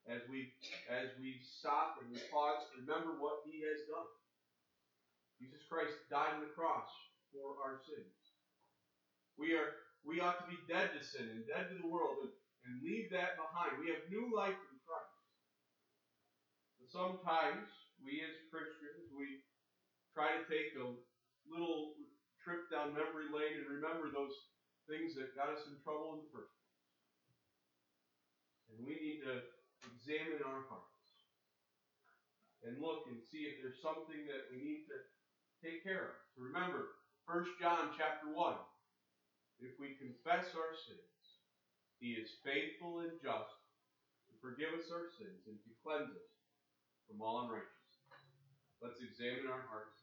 as we stop and we pause to remember what He has done. Jesus Christ died on the cross for our sins. We ought to be dead to sin and dead to the world and leave that behind. We have new life in Christ. But sometimes we as Christians, we try to take a little trip down memory lane and remember those things that got us in trouble in the first place. And we need to examine our hearts and look and see if there's something that we need to take care of. So remember, 1 John chapter 1, if we confess our sins, He is faithful and just to forgive us our sins and to cleanse us from all unrighteousness. Let's examine our hearts.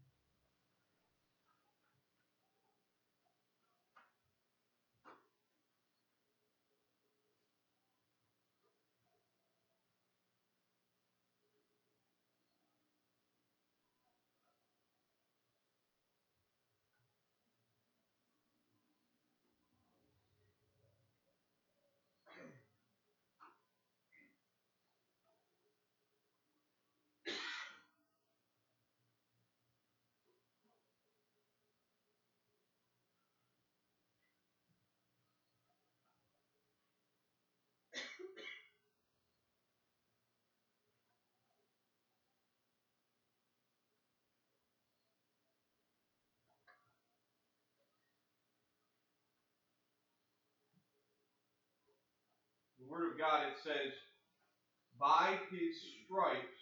The Word of God, it says, by His stripes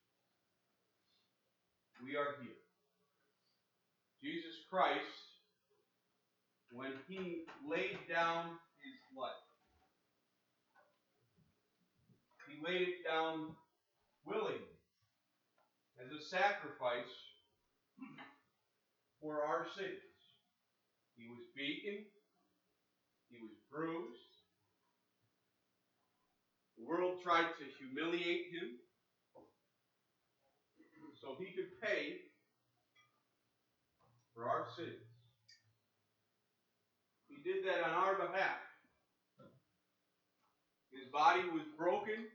we are healed. Jesus Christ, when He laid down His life, He laid it down willingly as a sacrifice for our sins. He was beaten. He was bruised. The world tried to humiliate Him so He could pay for our sins. He did that on our behalf. His body was broken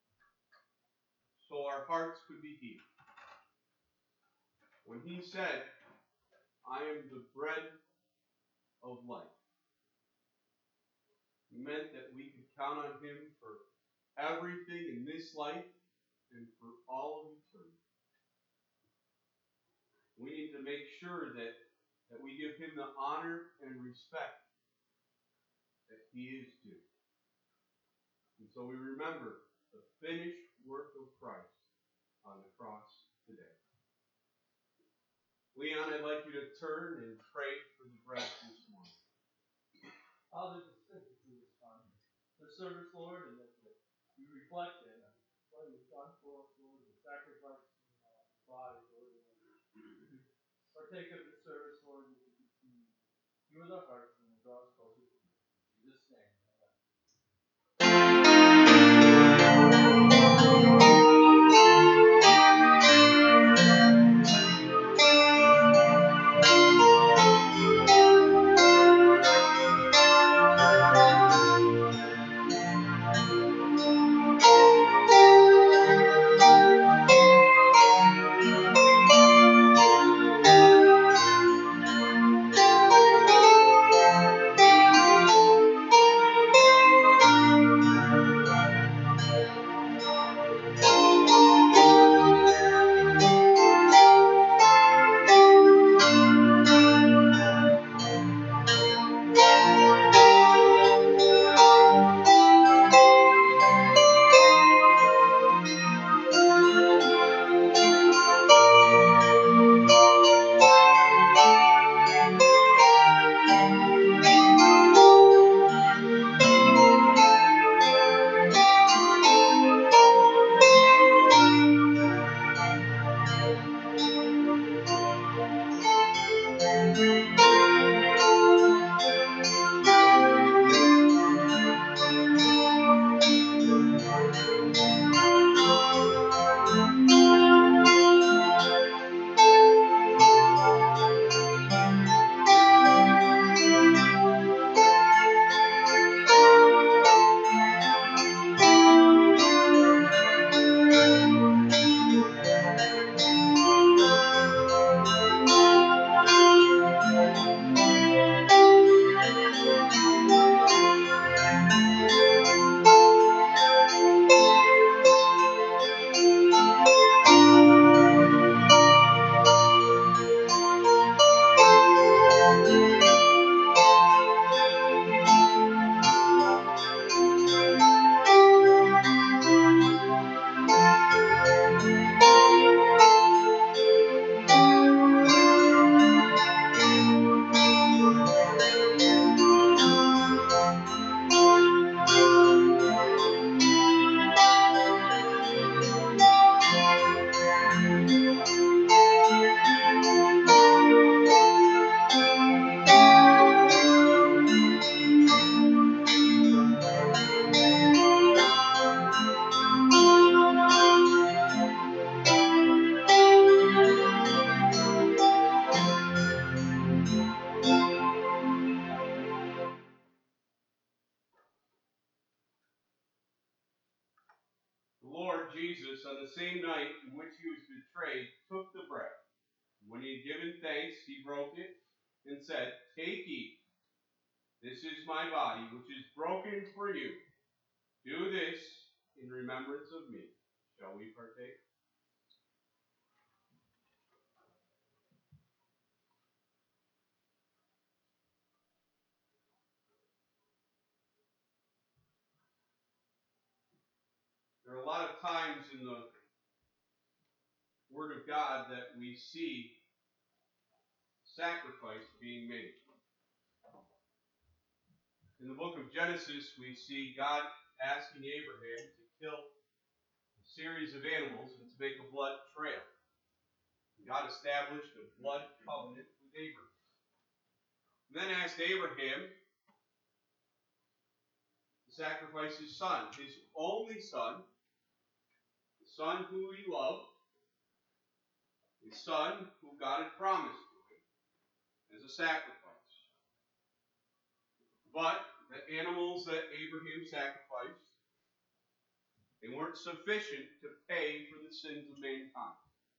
so our hearts could be healed. When He said, I am the bread of life, He meant that we could count on Him for everything in this life and for all of eternity. We need to make sure that we give Him the honor and respect that He is due. And so we remember the finished work of Christ on the cross today. Leon, I'd like you to turn and pray for the bread this morning. Father, just thank you for this time, the service, Lord, and that we reflect on what you've done for us, Lord, the sacrifice in our body, Lord. Partake of the service, Lord, and we continue. You with our hearts and draw us closer to you. In Jesus' name. The Lord Jesus, on the same night in which he was betrayed, took the bread. When he had given thanks, he broke it and said, "Take, eat. This is my body, which is broken for you. Do this in remembrance of me." Shall we partake? There are a lot of times in the Word of God that we see sacrifice being made. In the book of Genesis, we see God asking Abraham to kill a series of animals and to make a blood trail. God established a blood covenant with Abraham. And then asked Abraham to sacrifice his son, his only son, the son who he loved, his son who God had promised to him as a sacrifice. But the animals that Abraham sacrificed, they weren't sufficient to pay for the sins of mankind.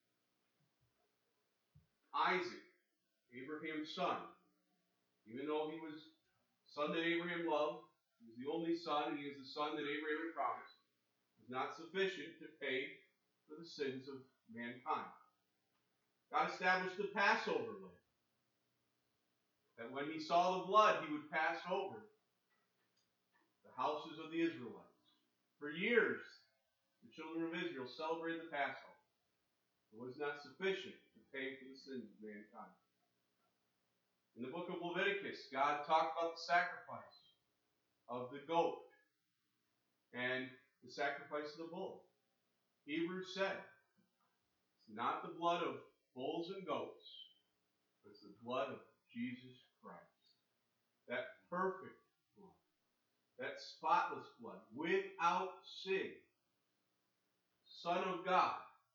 Isaac, Abraham's son, even though he was the son that Abraham loved, he was the only son, and he is the son that Abraham had promised, was not sufficient to pay for the sins of mankind. God established the Passover lamb, that when he saw the blood, he would pass over the houses of the Israelites. For years, the children of Israel celebrated the Passover. It was not sufficient to pay for the sins of mankind. In the book of Leviticus, God talked about the sacrifice of the goat and the sacrifice of the bull. Hebrews said, it's not the blood of bulls and goats, but it's the blood of Jesus Christ. That perfect blood, that spotless blood, without sin, Son of God,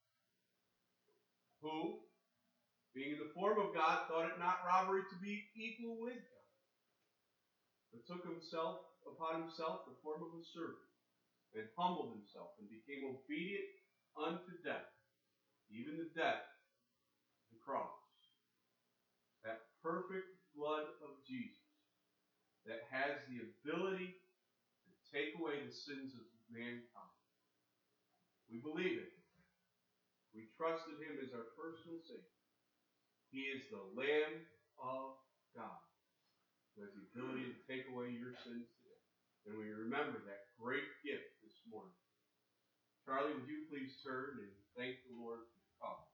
who, being in the form of God, thought it not robbery to be equal with God, but took upon himself the form of a servant, and humbled himself, and became obedient unto death, even the death of the cross. That perfect blood of Jesus that has the ability to take away the sins of mankind. We believe it. We trust in him as our personal Savior. He is the Lamb of God who has the ability to take away your sins today. And we remember that great gift this morning. Charlie, would you please turn and thank the Lord for the call?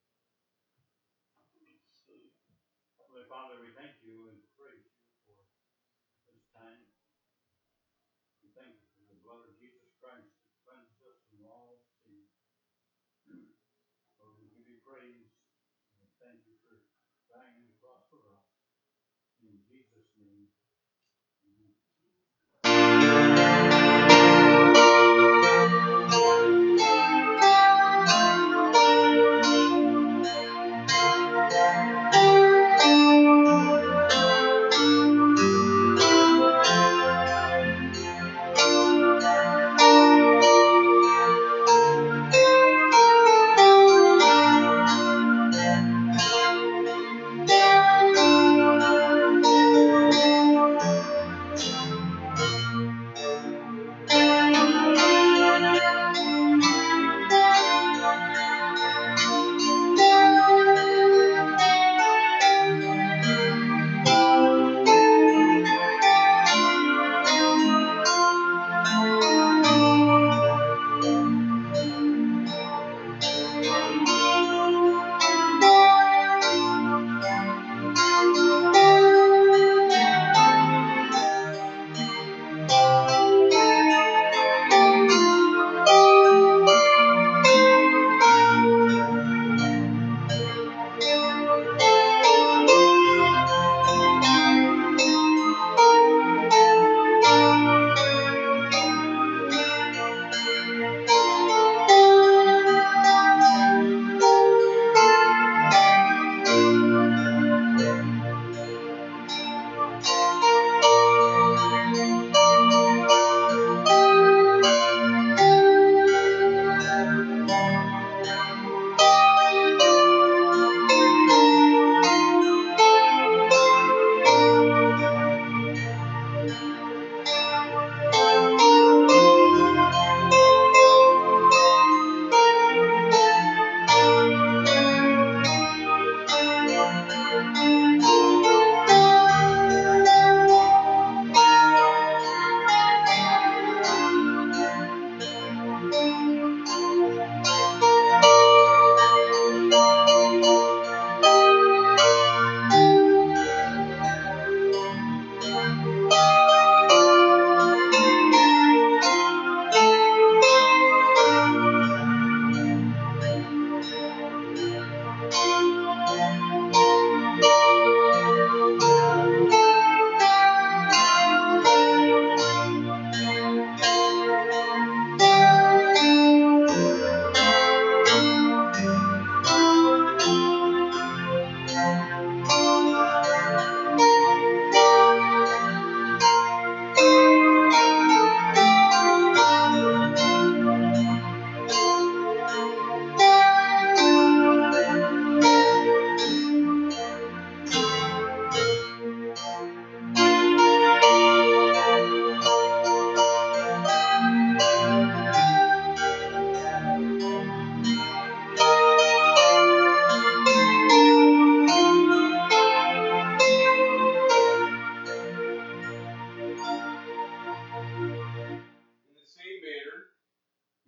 Heavenly Father, we thank you and praise you for this time. We thank you for the blood of Jesus Christ that cleanses us from all sin. Lord, we give you praise and we thank you for dying on the cross for us. In Jesus' name,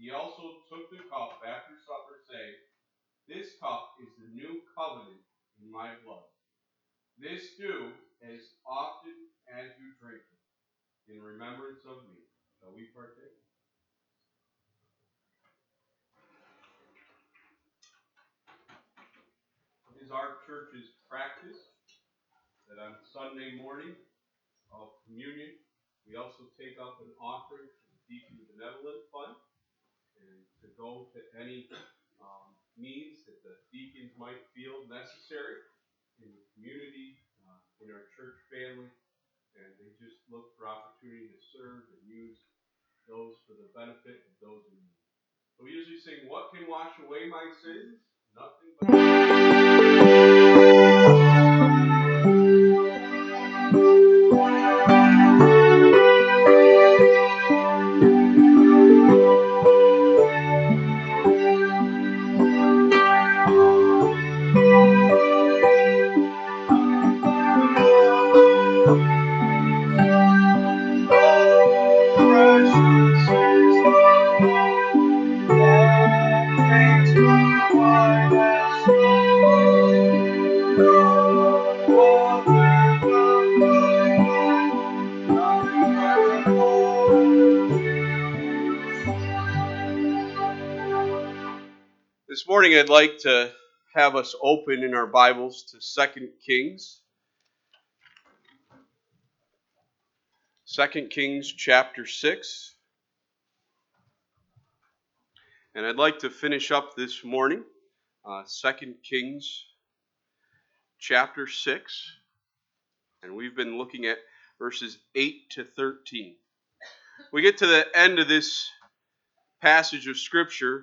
He also took the cup after supper, saying, "This cup is the new covenant in my blood. This do as often as you drink it, in remembrance of me." Shall we partake? It is our church's practice that on Sunday morning of communion, we also take up an offering to the Deacon Benevolent Fund, and to go to any needs that the deacons might feel necessary in the community, in our church family, and they just look for opportunity to serve and use those for the benefit of those in need. So we usually sing, "What can wash away my sins? Nothing but..." This morning I'd like to have us open in our Bibles to 2 Kings. 2 Kings chapter 6. And I'd like to finish up this morning 2 Kings chapter 6. And we've been looking at verses 8 to 13. We get to the end of this passage of Scripture,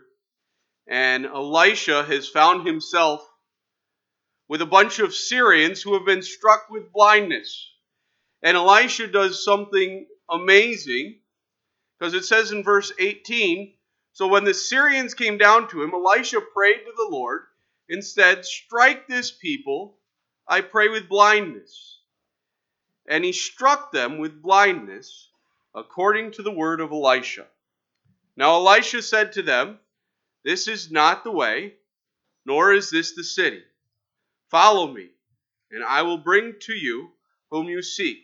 and Elisha has found himself with a bunch of Syrians who have been struck with blindness. And Elisha does something amazing, because it says in verse 18, "So when the Syrians came down to him, Elisha prayed to the Lord and said, 'Strike this people, I pray, with blindness.' And he struck them with blindness, according to the word of Elisha. Now Elisha said to them, 'This is not the way, nor is this the city. Follow me, and I will bring to you whom you seek.'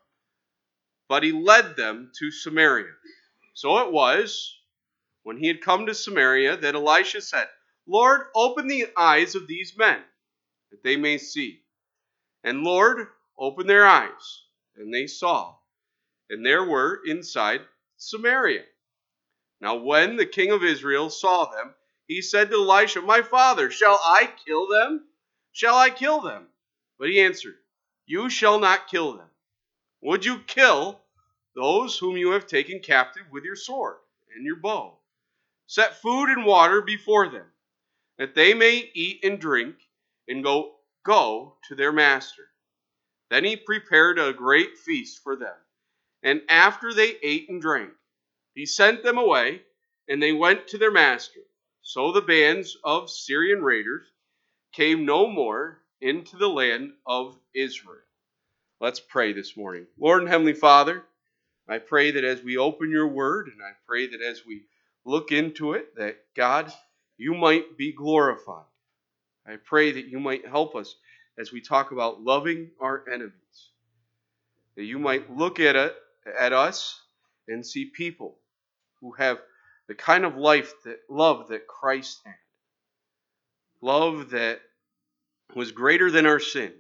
But he led them to Samaria. So it was, when he had come to Samaria, that Elisha said, 'Lord, open the eyes of these men, that they may see.' And Lord, open their eyes, and they saw. And there were inside Samaria. Now when the king of Israel saw them, he said to Elisha, 'My father, shall I kill them? Shall I kill them?' But he answered, 'You shall not kill them. Would you kill those whom you have taken captive with your sword and your bow? Set food and water before them, that they may eat and drink, and go to their master.' Then he prepared a great feast for them. And after they ate and drank, he sent them away, and they went to their master. So the bands of Syrian raiders came no more into the land of Israel." Let's pray this morning. Lord and Heavenly Father, I pray that as we open your word, and I pray that as we look into it, that God, you might be glorified. I pray that you might help us as we talk about loving our enemies. That you might look at us and see people who have the kind of love that Christ had. Love that was greater than our sin.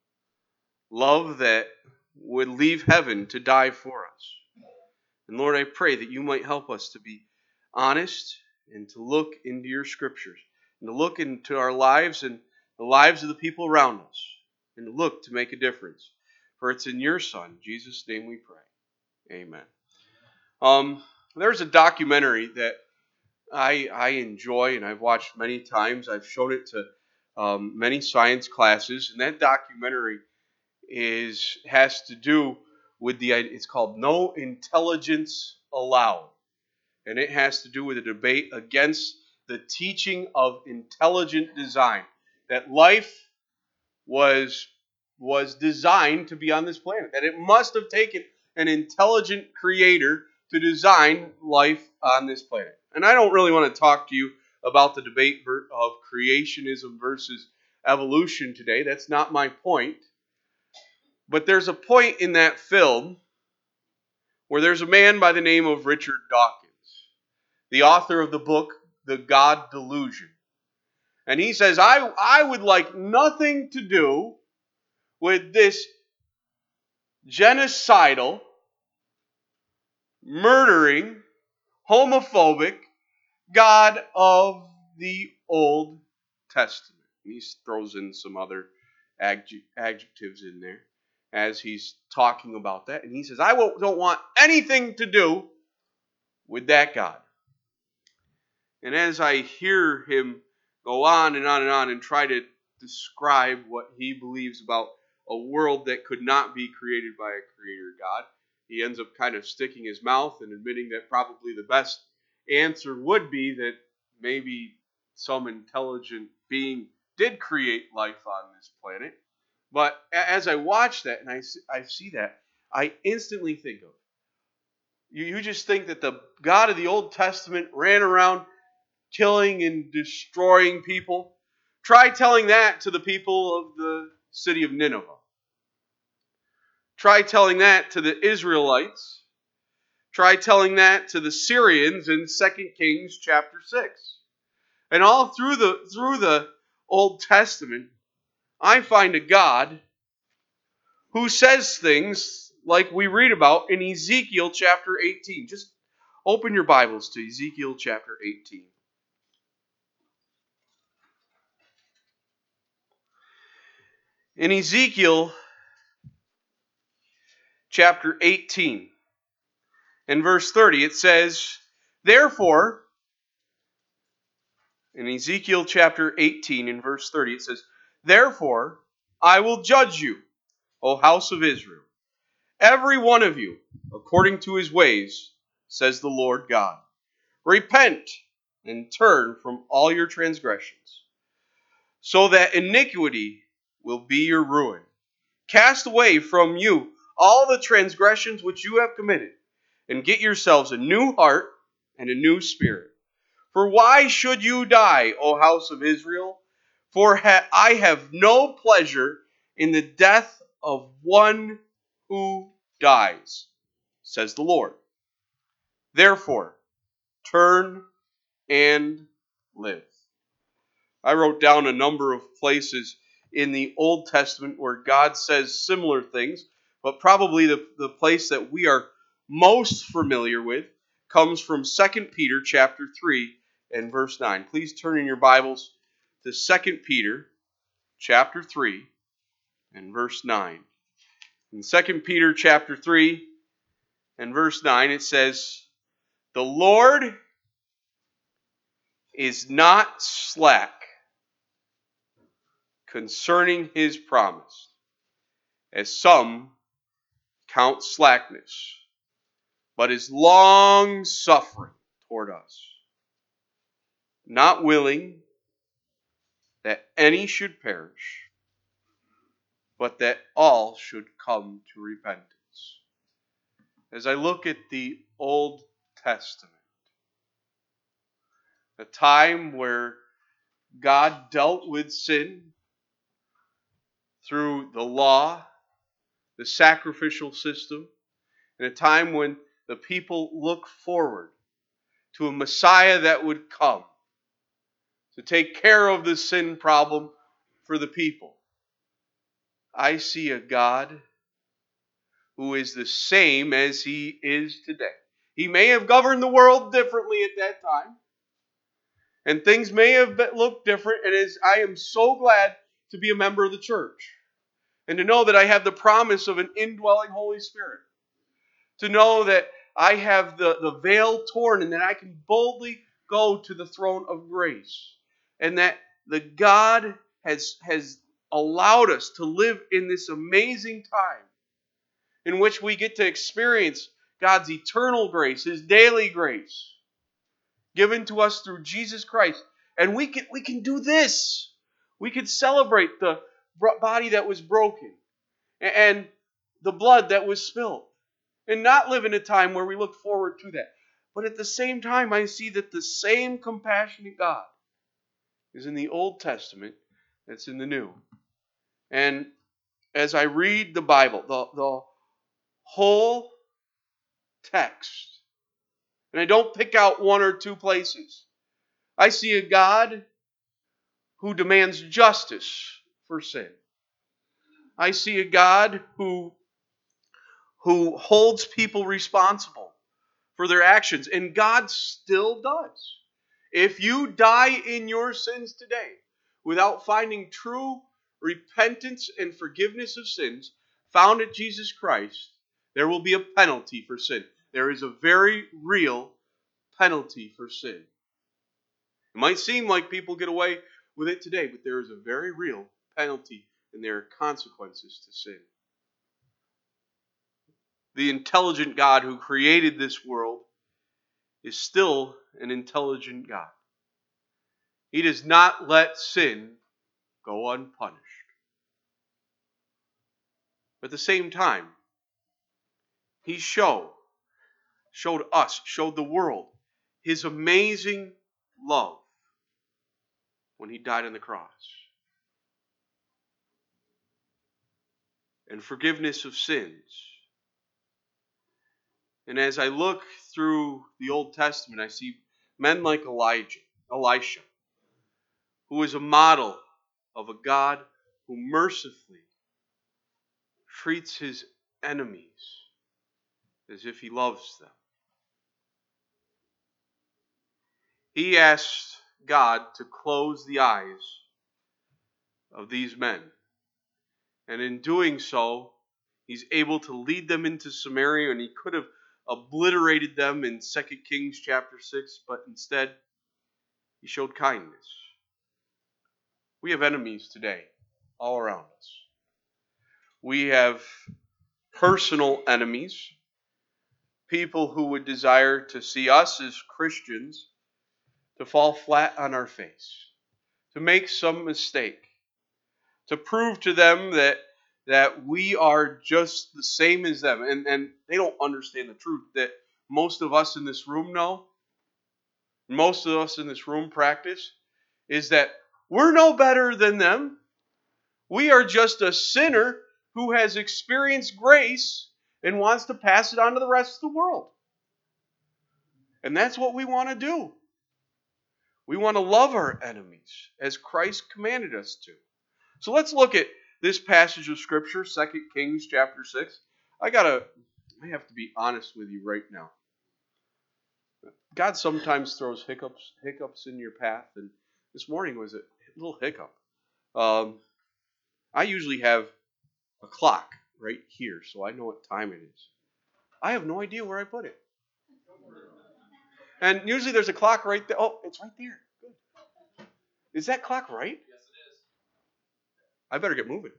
Love that would leave heaven to die for us. And Lord, I pray that you might help us to be honest and to look into your scriptures and to look into our lives and the lives of the people around us and to look to make a difference. For it's in your Son, Jesus' name we pray. Amen. There's a documentary that I enjoy and I've watched many times. I've shown it to many science classes, and that documentary has to do with it's called No Intelligence Allowed. And it has to do with a debate against the teaching of intelligent design. That life was designed to be on this planet. That it must have taken an intelligent creator to design life on this planet. And I don't really want to talk to you about the debate of creationism versus evolution today. That's not my point. But there's a point in that film where there's a man by the name of Richard Dawkins, the author of the book, The God Delusion. And he says, I would like nothing to do with this genocidal, murdering, homophobic God of the Old Testament. And he throws in some other adjectives in there as he's talking about that. And he says, I don't want anything to do with that God. And as I hear him go on and on and on and try to describe what he believes about a world that could not be created by a creator God, he ends up kind of sticking his mouth and admitting that probably the best answer would be that maybe some intelligent being did create life on this planet. But as I watch that and I see that, I instantly think of, you just think that the God of the Old Testament ran around killing and destroying people. Try telling that to the people of the city of Nineveh. Try telling that to the Israelites. Try telling that to the Syrians in 2 Kings chapter 6. And all through the Old Testament, I find a God who says things like we read about in Ezekiel chapter 18. Just open your Bibles to Ezekiel chapter 18. In Ezekiel chapter 18 and verse 30, it says, therefore, in Ezekiel chapter 18 and verse 30, it says, therefore, I will judge you, O house of Israel, every one of you, according to his ways, says the Lord God. Repent and turn from all your transgressions, so that iniquity will be your ruin. Cast away from you all the transgressions which you have committed, and get yourselves a new heart and a new spirit. For why should you die, O house of Israel? For I have no pleasure in the death of one who dies, says the Lord. Therefore, turn and live. I wrote down a number of places in the Old Testament where God says similar things, but probably the place that we are most familiar with comes from 2 Peter chapter 3 and verse 9. Please turn in your Bibles to 2 Peter chapter 3 and verse 9. In 2 Peter chapter 3 and verse 9 it says, the Lord is not slack concerning his promise, as some count slackness, but is long-suffering toward us, not willing that any should perish, but that all should come to repentance. As I look at the Old Testament, a time where God dealt with sin through the law, the sacrificial system, in a time when the people look forward to a Messiah that would come to take care of the sin problem for the people. I see a God who is the same as he is today. He may have governed the world differently at that time, and things may have looked different, and I am so glad to be a member of the church and to know that I have the promise of an indwelling Holy Spirit. To know that I have the veil torn and that I can boldly go to the throne of grace. And that the God has allowed us to live in this amazing time in which we get to experience God's eternal grace, his daily grace, given to us through Jesus Christ. And we can do this. We can celebrate the body that was broken and the blood that was spilled. and not live in a time where we look forward to that. But at the same time, I see that the same compassionate God is in the Old Testament that's in the New. And as I read the Bible, the whole text, and I don't pick out one or two places, I see a God who demands justice for sin. I see a God who holds people responsible for their actions, and God still does. If you die in your sins today without finding true repentance and forgiveness of sins found in Jesus Christ, there will be a penalty for sin. There is a very real penalty for sin. It might seem like people get away with it today, but there is a very real penalty and there are consequences to sin. The intelligent God who created this world is still an intelligent God. He does not let sin go unpunished. But at the same time, He showed the world His amazing love when He died on the cross. And forgiveness of sins. And as I look through the Old Testament, I see men like Elisha, who is a model of a God who mercifully treats his enemies as if He loves them. He asked God to close the eyes of these men. And in doing so, He's able to lead them into Samaria, and He could have obliterated them in 2 Kings chapter 6, but instead, He showed kindness. We have enemies today, all around us. We have personal enemies, people who would desire to see us as Christians to fall flat on our face, to make some mistake, to prove to them that we are just the same as them. And they don't understand the truth that most of us in this room know, most of us in this room practice, is that we're no better than them. We are just a sinner who has experienced grace and wants to pass it on to the rest of the world. And that's what we want to do. We want to love our enemies as Christ commanded us to. So let's look at this passage of Scripture, 2 Kings chapter 6. I have to be honest with you right now. God sometimes throws hiccups in your path, and this morning was a little hiccup. I usually have a clock right here, so I know what time it is. I have no idea where I put it. And usually there's a clock right there. Oh, it's right there. Good. Is that clock right? Yes, it is. I better get moving.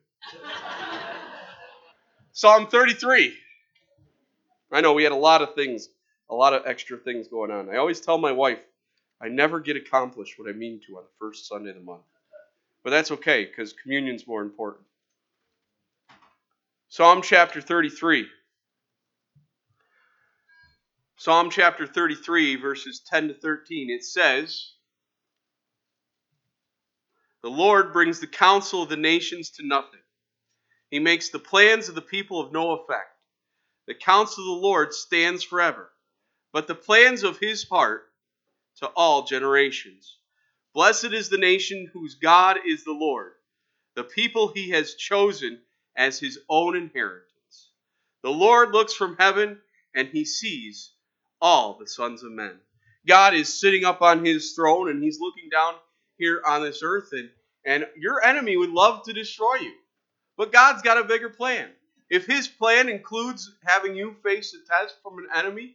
Psalm 33. I know we had a lot of extra things going on. I always tell my wife, I never get accomplished what I mean to on the first Sunday of the month. But that's okay, because communion's more important. Psalm chapter 33. Psalm chapter 33, verses 10 to 13, it says, "The Lord brings the counsel of the nations to nothing. He makes the plans of the people of no effect. The counsel of the Lord stands forever, but the plans of His heart to all generations. Blessed is the nation whose God is the Lord, the people He has chosen as His own inheritance. The Lord looks from heaven and He sees all the sons of men." God is sitting up on His throne and He's looking down here on this earth, and your enemy would love to destroy you. But God's got a bigger plan. If His plan includes having you face a test from an enemy,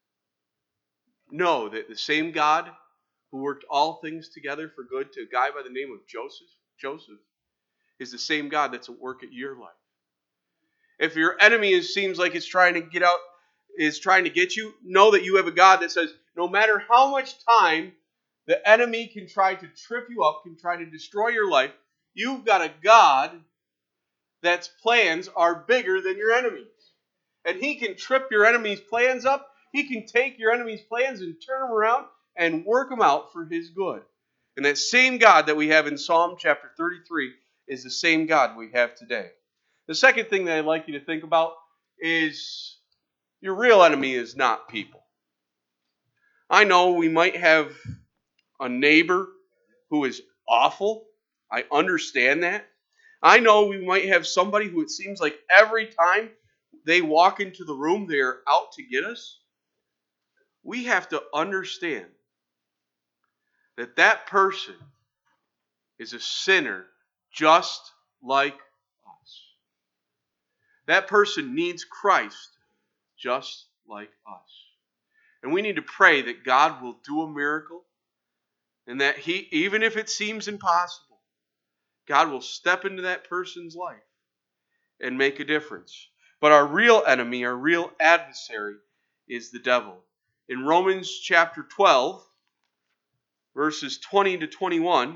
know that the same God who worked all things together for good to a guy by the name of Joseph is the same God that's at work at your life. If your enemy seems like it's trying to get you, know that you have a God that says, no matter how much time the enemy can try to trip you up, can try to destroy your life, you've got a God that's plans are bigger than your enemies. And He can trip your enemy's plans up. He can take your enemy's plans and turn them around and work them out for His good. And that same God that we have in Psalm chapter 33 is the same God we have today. The second thing that I'd like you to think about is your real enemy is not people. I know we might have a neighbor who is awful. I understand that. I know we might have somebody who it seems like every time they walk into the room, they are out to get us. We have to understand that that person is a sinner just like us. That person needs Christ just like us. And we need to pray that God will do a miracle and that He, even if it seems impossible, God will step into that person's life and make a difference. But our real enemy, our real adversary is the devil. In Romans chapter 12, verses 20 to 21,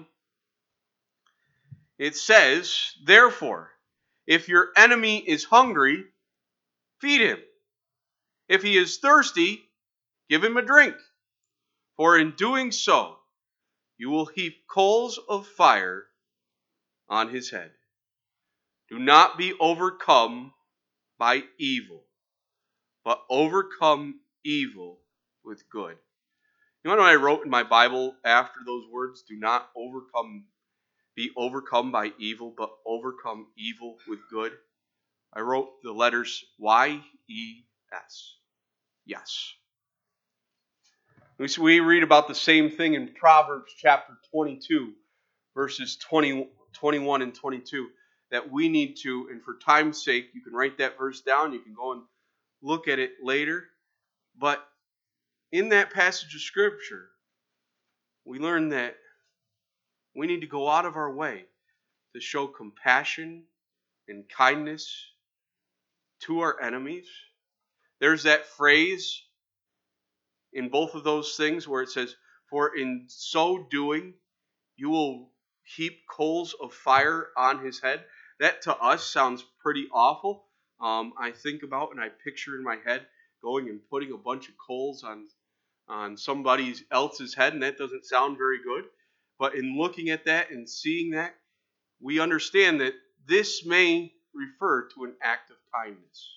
it says, "Therefore, if your enemy is hungry, feed him. If he is thirsty, give him a drink. For in doing so, you will heap coals of fire on his head. Do not be overcome by evil, but overcome evil with good." You know what I wrote in my Bible after those words? Do not be overcome by evil, but overcome evil with good. I wrote the letters Y-E-S. Yes. We read about the same thing in Proverbs chapter 22, verses 21 and 22, that we need to, and for time's sake, you can write that verse down, you can go and look at it later, but in that passage of Scripture, we learn that we need to go out of our way to show compassion and kindness to our enemies. There's that phrase in both of those things where it says, "For in so doing, you will heap coals of fire on his head." That to us sounds pretty awful. I think about and I picture in my head going and putting a bunch of coals on somebody else's head, and that doesn't sound very good. But in looking at that and seeing that, we understand that this may refer to an act of kindness.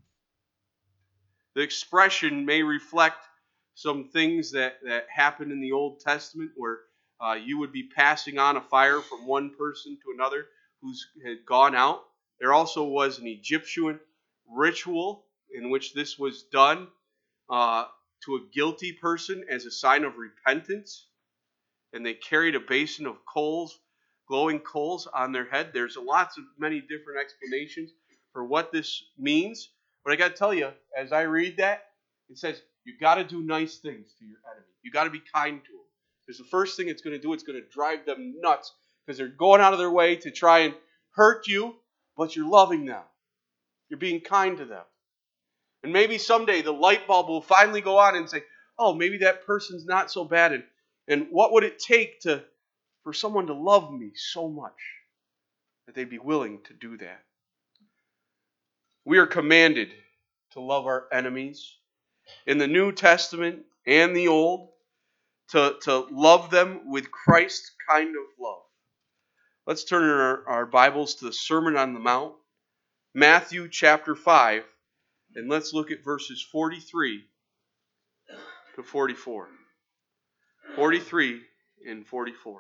The expression may reflect some things that happened in the Old Testament where you would be passing on a fire from one person to another who's had gone out. There also was an Egyptian ritual in which this was done to a guilty person as a sign of repentance. And they carried a basin of coals, glowing coals on their head. There's many different explanations for what this means. But I got to tell you, as I read that, it says you got to do nice things to your enemy. You got to be kind to them. Because the first thing it's going to do, it's going to drive them nuts because they're going out of their way to try and hurt you, but you're loving them. You're being kind to them. And maybe someday the light bulb will finally go on and say, oh, maybe that person's not so bad. And what would it take for someone to love me so much that they'd be willing to do that? We are commanded to love our enemies in the New Testament and the Old, to love them with Christ's kind of love. Let's turn our Bibles to the Sermon on the Mount, Matthew chapter 5, and let's look at verses 43 to 44. 43 and 44.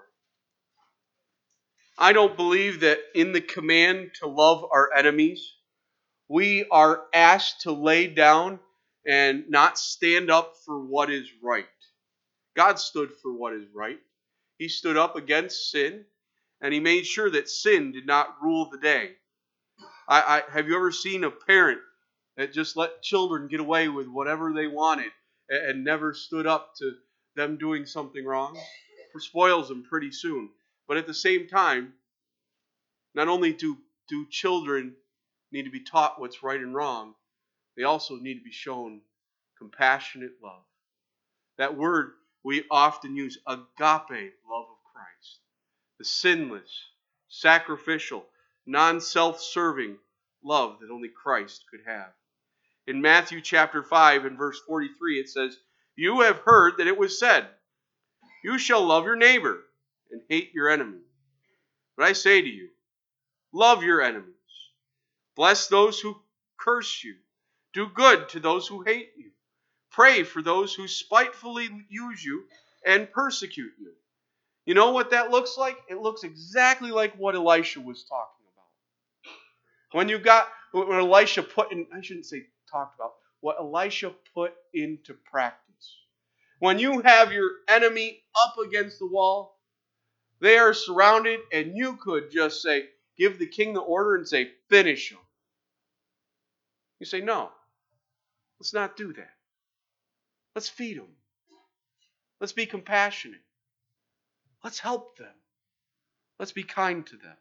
I don't believe that in the command to love our enemies, we are asked to lay down and not stand up for what is right. God stood for what is right. He stood up against sin, and He made sure that sin did not rule the day. Have you ever seen a parent that just let children get away with whatever they wanted and never stood up to them doing something wrong? It spoils them pretty soon. But at the same time, not only do children need to be taught what's right and wrong, they also need to be shown compassionate love. That word we often use, agape love of Christ. The sinless, sacrificial, non-self-serving love that only Christ could have. In Matthew chapter 5 and verse 43, it says, "You have heard that it was said, 'You shall love your neighbor and hate your enemy.' But I say to you, love your enemies. Bless those who curse you. Do good to those who hate you. Pray for those who spitefully use you and persecute you." You know what that looks like? It looks exactly like what Elisha was talking about. When Elisha put in, I shouldn't say talked about, what Elisha put into practice. When you have your enemy up against the wall, they are surrounded, and you could just say, give the king the order and say, finish him. You say, no, let's not do that. Let's feed them. Let's be compassionate. Let's help them. Let's be kind to them.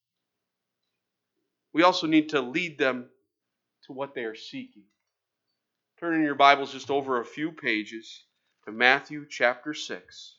We also need to lead them to what they are seeking. Turn in your Bibles just over a few pages to Matthew chapter 6.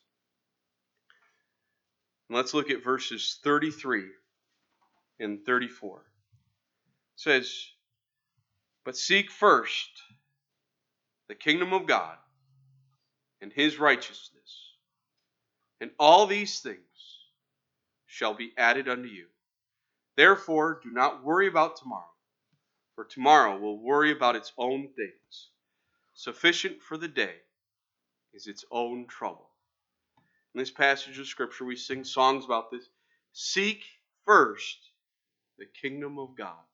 And let's look at verses 33 and 34. It says, "But seek first the kingdom of God and his righteousness, and all these things shall be added unto you. Therefore, do not worry about tomorrow, for tomorrow will worry about its own things. Sufficient for the day is its own trouble." In this passage of Scripture, we sing songs about this. Seek first the kingdom of God.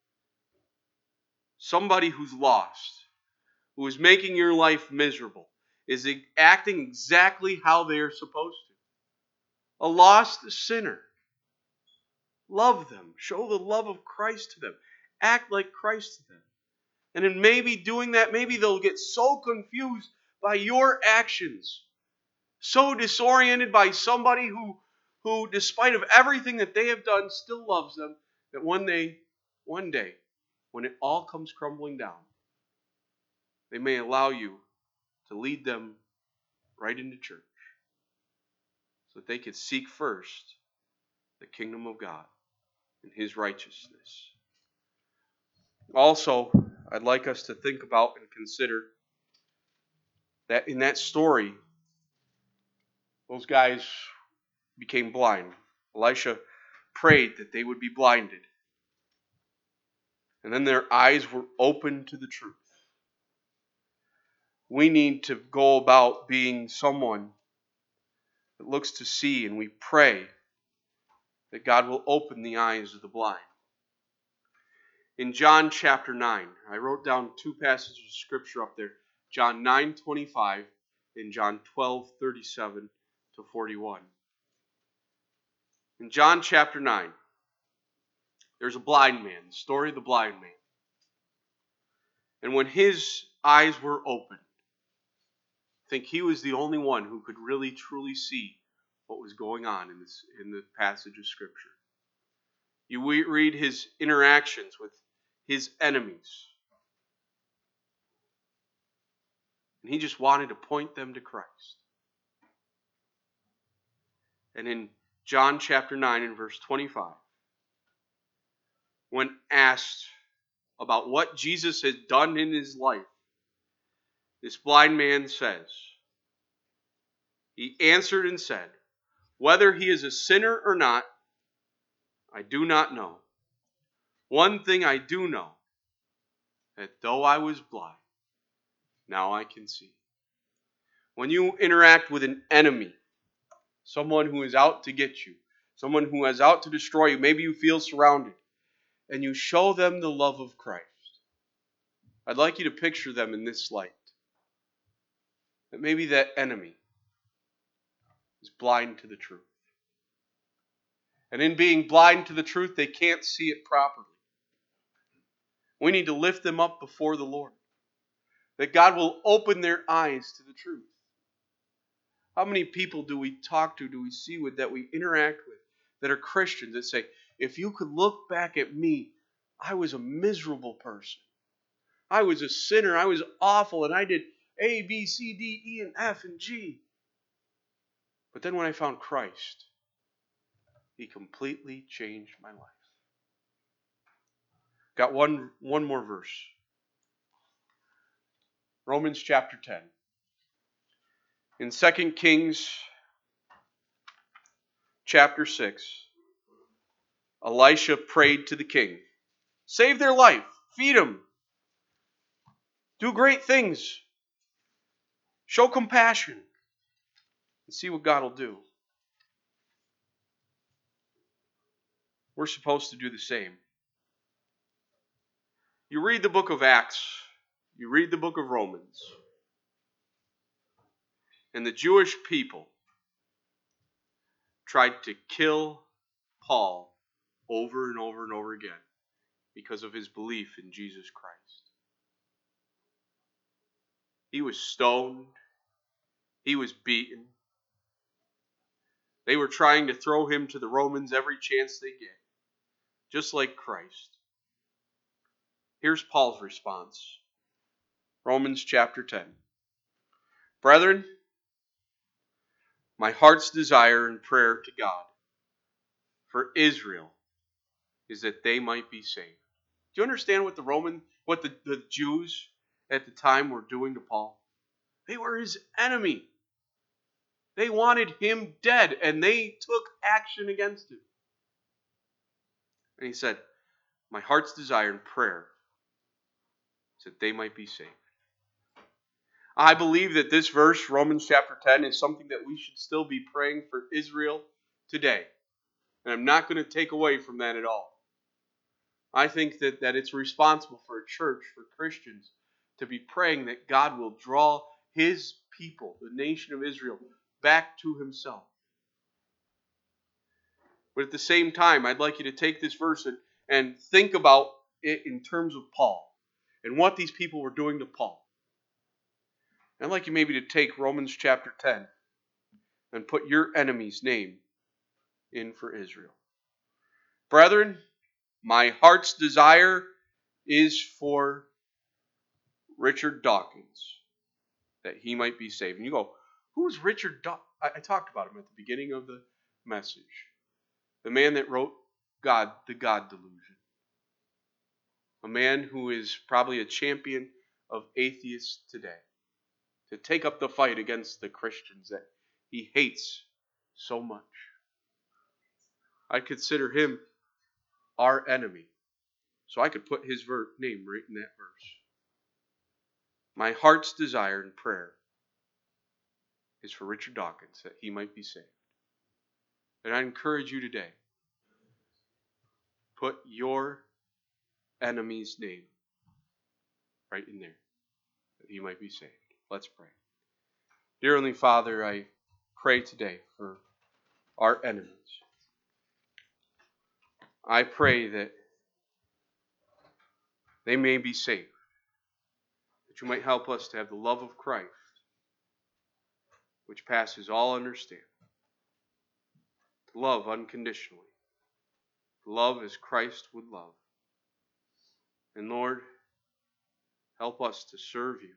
Somebody who's lost, who is making your life miserable, is acting exactly how they are supposed to. A lost sinner. Love them. Show the love of Christ to them. Act like Christ to them. And in maybe doing that, maybe they'll get so confused by your actions, so disoriented by somebody who, despite of everything that they have done, still loves them, that one day, when it all comes crumbling down, they may allow you to lead them right into church, so that they could seek first the kingdom of God and his righteousness. Also, I'd like us to think about and consider that in that story, those guys became blind. Elisha prayed that they would be blinded. And then their eyes were opened to the truth. We need to go about being someone that looks to see, and we pray that God will open the eyes of the blind. In John chapter 9, I wrote down two passages of Scripture up there. John 9:25 and John 12:37 to 41. In John chapter 9, there's a blind man, the story of the blind man. And when his eyes were opened, I think he was the only one who could really truly see what was going on in the passage of Scripture. You read his interactions with his enemies, and he just wanted to point them to Christ. And in John chapter 9 and verse 25, when asked about what Jesus had done in his life, this blind man says, he answered and said, "Whether he is a sinner or not, I do not know. One thing I do know, that though I was blind, now I can see." When you interact with an enemy, someone who is out to get you, someone who is out to destroy you, maybe you feel surrounded, and you show them the love of Christ, I'd like you to picture them in this light. That maybe that enemy is blind to the truth. And in being blind to the truth, they can't see it properly. We need to lift them up before the Lord, that God will open their eyes to the truth. How many people do we talk to, do we see with, that we interact with, that are Christians, that say, if you could look back at me, I was a miserable person. I was a sinner. I was awful, and I did A, B, C, D, E, and F, and G. But then when I found Christ, he completely changed my life. Got one more verse. Romans chapter 10. In 2 Kings chapter 6, Elisha prayed to the king. Save their life. Feed them. Do great things. Show compassion. And see what God will do. We're supposed to do the same. You read the book of Acts. You read the book of Romans. And the Jewish people tried to kill Paul over and over and over again because of his belief in Jesus Christ. He was stoned. He was beaten. They were trying to throw him to the Romans every chance they get, just like Christ. Here's Paul's response. Romans chapter 10. Brethren, my heart's desire and prayer to God for Israel is that they might be saved. Do you understand what the Jews at the time were doing to Paul? They were his enemy. They wanted him dead, and they took action against him. And he said, my heart's desire and prayer is that they might be saved. I believe that this verse, Romans chapter 10, is something that we should still be praying for Israel today. And I'm not going to take away from that at all. I think that it's responsible for a church, for Christians, to be praying that God will draw his people, the nation of Israel, back to himself. But at the same time, I'd like you to take this verse and think about it in terms of Paul and what these people were doing to Paul. I'd like you maybe to take Romans chapter 10 and put your enemy's name in for Israel. Brethren, my heart's desire is for Richard Dawkins, that he might be saved. And you go, who's Richard Dawkins? I talked about him at the beginning of the message. The man that wrote the God Delusion. A man who is probably a champion of atheists today. To take up the fight against the Christians that he hates so much. I consider him our enemy. So I could put his name right in that verse. My heart's desire and prayer is for Richard Dawkins, that he might be saved. And I encourage you today, put your enemy's name right in there, that he might be saved. Let's pray. Dear Heavenly Father, I pray today for our enemies. I pray that they may be saved, that you might help us to have the love of Christ, which passes all understanding. To love unconditionally. To love as Christ would love. And Lord, help us to serve you.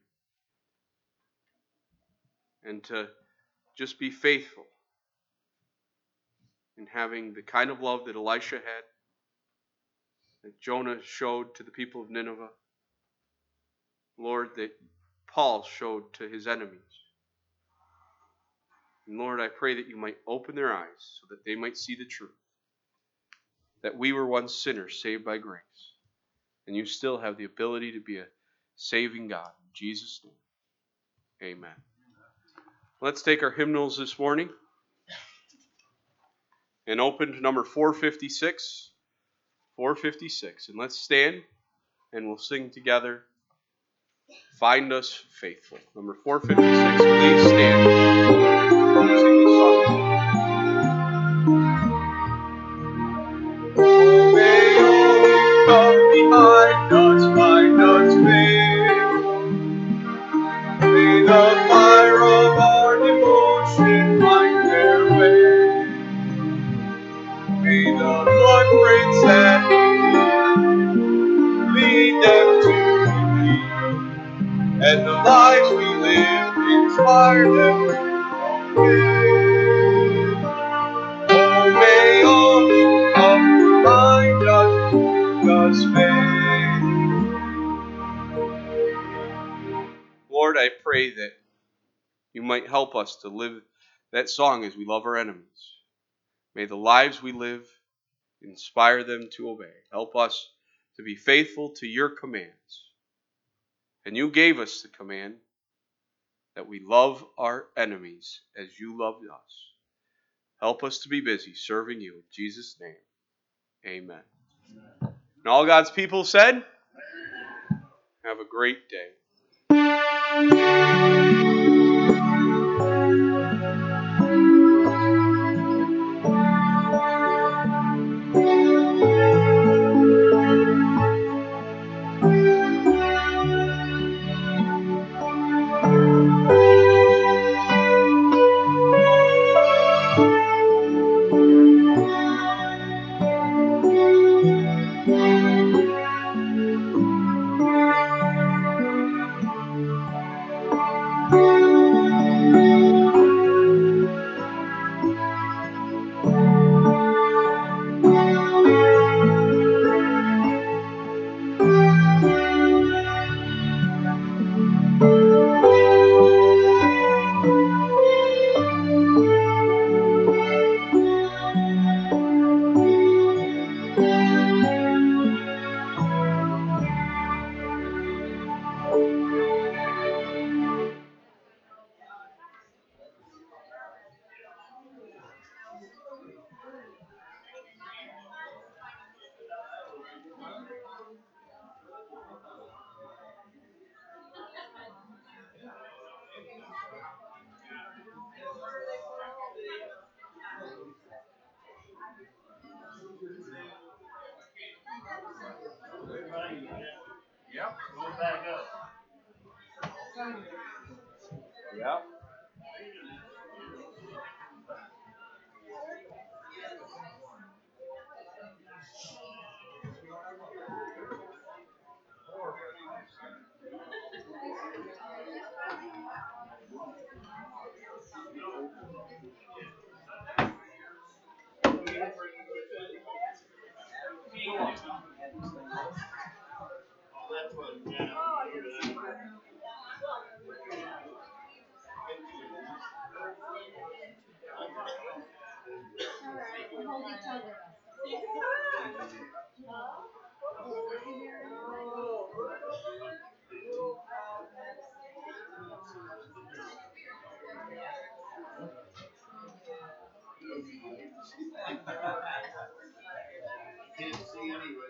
And to just be faithful in having the kind of love that Elisha had, that Jonah showed to the people of Nineveh. Lord, that Paul showed to his enemies. And Lord, I pray that you might open their eyes so that they might see the truth. That we were once sinners saved by grace. And you still have the ability to be a saving God. In Jesus' name, amen. Let's take our hymnals this morning and open to number 456. 456. And let's stand and we'll sing together, Find Us Faithful. Number 456. Please stand. Sing the song. Oh, may all who come behind us find us faithful. May the fire of our devotion find their way. May the footprints that we lead them to thee, and the lives we live inspire them to obey. Oh, may all who come behind us find us faithful. Lord, I pray that you might help us to live that song as we love our enemies. May the lives we live inspire them to obey. Help us to be faithful to your commands. And you gave us the command that we love our enemies as you loved us. Help us to be busy serving you. In Jesus' name, amen. And all God's people said, have a great day. Yep, go back up. Yep. Can't see anyway.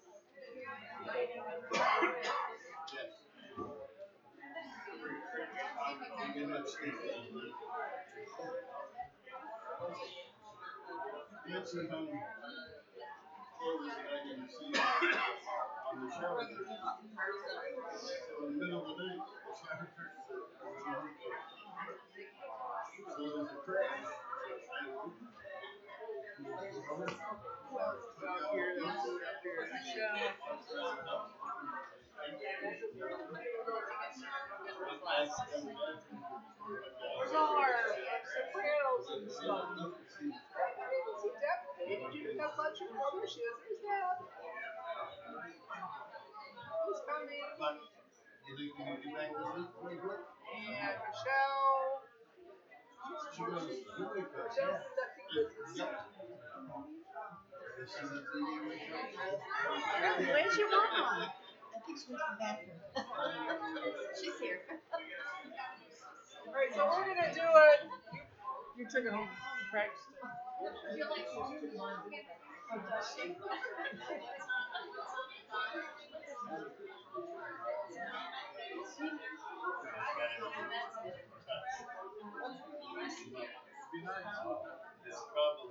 Nancy hung clothes that I didn't see on the shower curtain. So in the middle of the night, the shower curtains are on. So there's a crash. I don't know. Where's all our sopranos and stuff? I didn't see Deb. Did you have lunch with Mother? She was, there's Deb. Who's coming? You think you need to get back to sleep pretty quick? And Michelle. She goes, you wake up. Michelle's conducting business. Yep. This is a 3-day week. Where's your mom? I think she went to the bathroom. She's here. Alright, so we're gonna do it. You took it home and practiced it. Oh, does she? Be nice. This problem.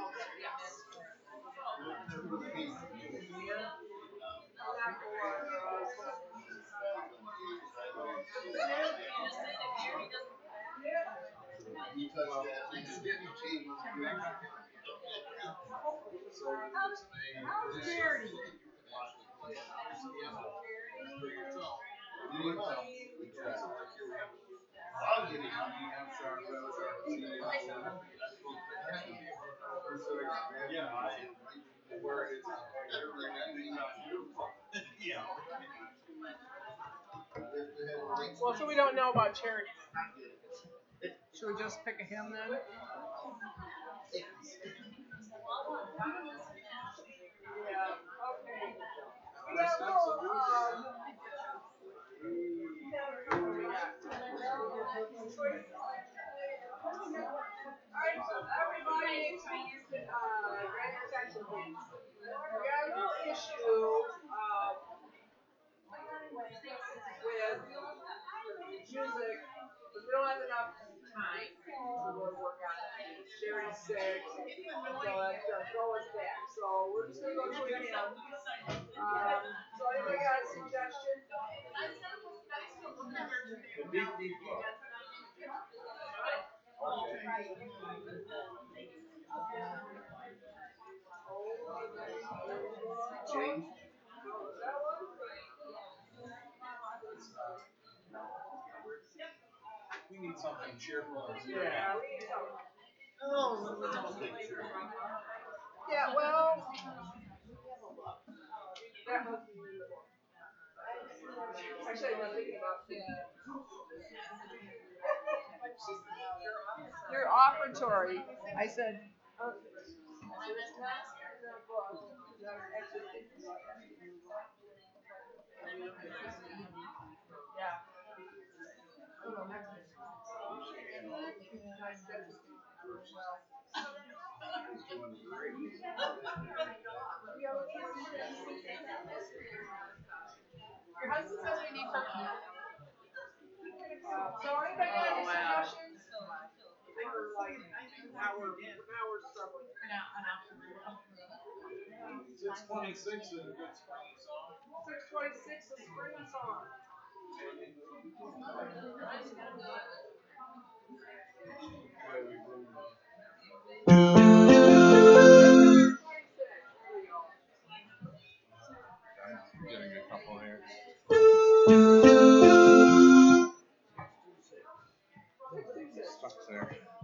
You touch that, you didn't change. How's Charity? I'll get it. Yeah, yeah. Well, so we don't know about charity. Should we just pick a hymn then? Yeah, okay. We got a little, Alright, everybody needs to use the, grab your attention, please. We got a little issue, with music, but we don't have enough time to really work on it. Sherry's sick, so that's gonna throw us back. So we're just gonna go to a hymn. So anybody got a suggestion? The deep, deep love. Change. We need something cheerful. Yeah, we need something. Yeah, well, that must be in the book. Actually, I've been thinking about your offertory. I said, yeah. Your husband says we need turkey. So anybody got any suggestions? Now we're struggling. 626 is a good spring song. 626 is spring song. I'm getting a couple here. 626. Stuck there.